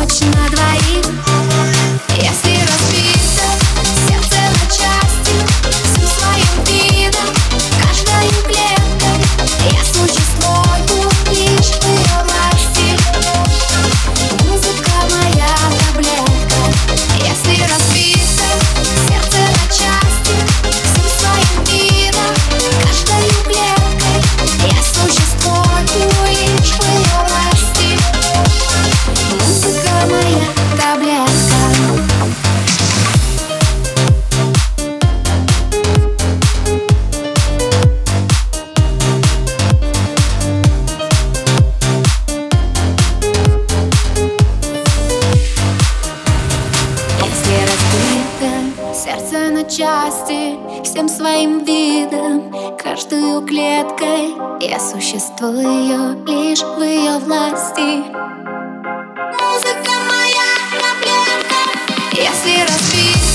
ночь на двоих. Если разбито сердце на части, всем своим видом, каждой клеткой я существую лишь в ее власти. Музыка моя таблетка. Если разбито сердце на части, всем своим видом, каждой клеткой я существую лишь в ее власти. Музыка моя таблетка. Сердце на части, всем своим видом, каждую клеткой я существую лишь в ее власти. Музыка моя таблетка. Если разбить